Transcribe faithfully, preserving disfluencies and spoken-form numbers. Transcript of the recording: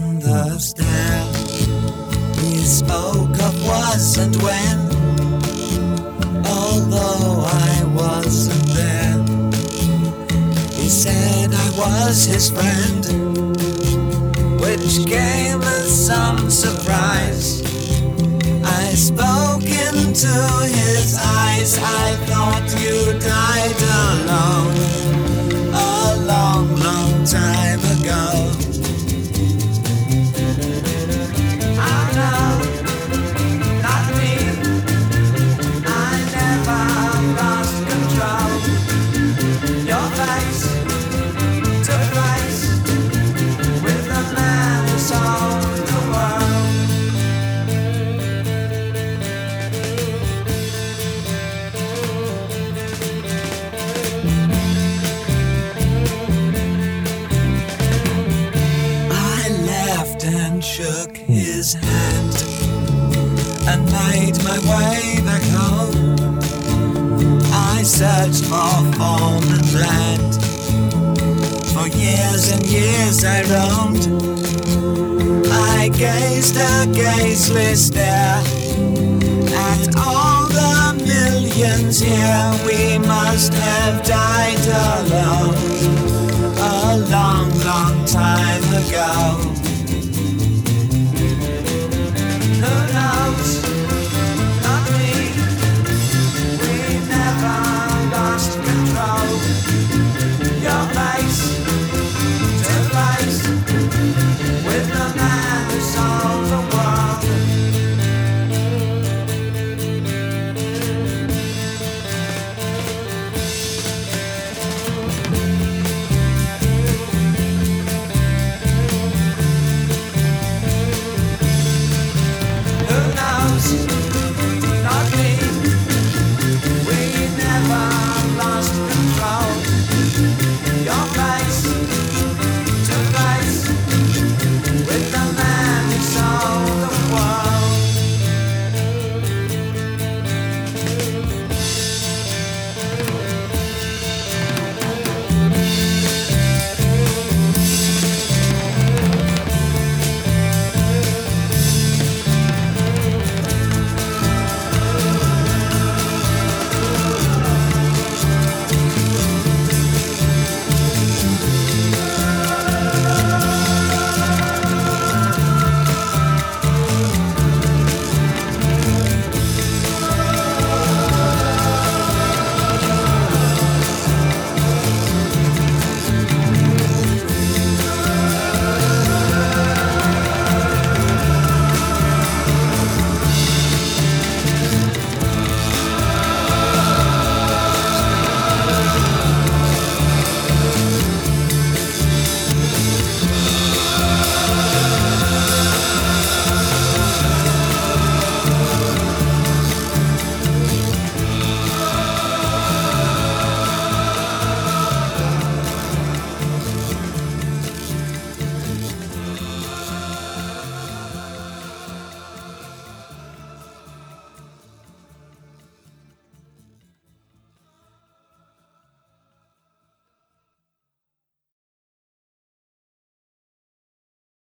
on the stair. We spoke of was and when, although I wasn't there. He said I was his friend, which came as some surprise. I spoke into his eyes. I thought you died alone a long, long time ago. Oh no, not me. I never lost control. Your face took place with the man who sold the world. I laughed and shook his hand and made my way back home. I searched for form and land. For years and years I roamed. I gazed a gazeless stare at all the millions here. We must have died alone a long, long time ago.